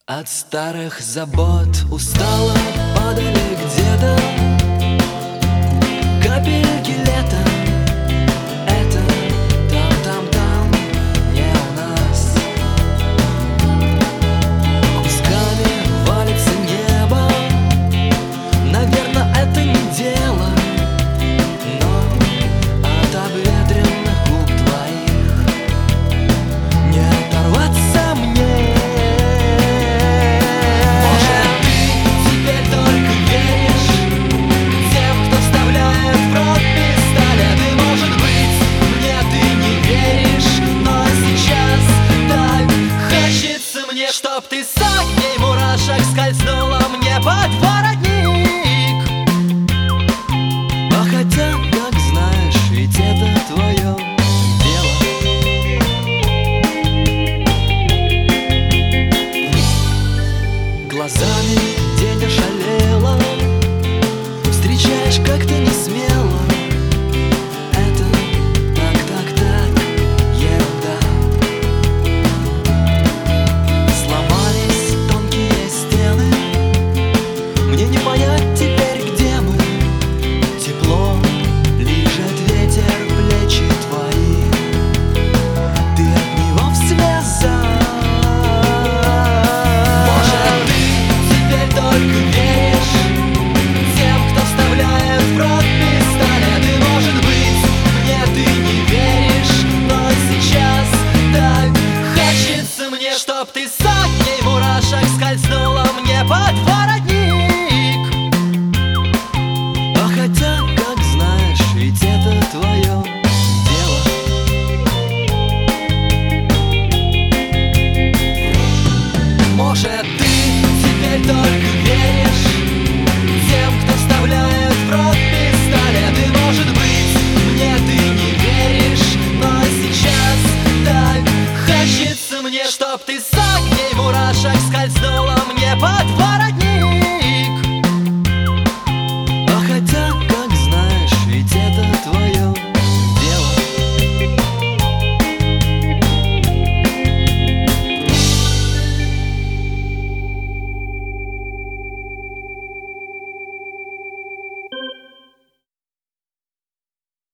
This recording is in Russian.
От старых забот устало падали где-то капельки лета. Это там, не у нас. Кусками валится небо. Наверное, это не дело, но от обветренных губ твоих не оторваться мне. Чтоб ты с огней мурашек скользнула мне под воротник. А хотя, как знаешь, ведь это твое дело. Глазами день ошалела, встречаешь как-то не смело. Это так, ерунда. Мне не понять теперь, где мы. Тепло лижет ветер плечи твои. Ты от него в слезах. Может, ты теперь только веришь тем, кто вставляет в рот пистолеты. Может быть, мне ты не веришь, но сейчас так хочется мне, чтоб ты с огней мурашек скользнула мне под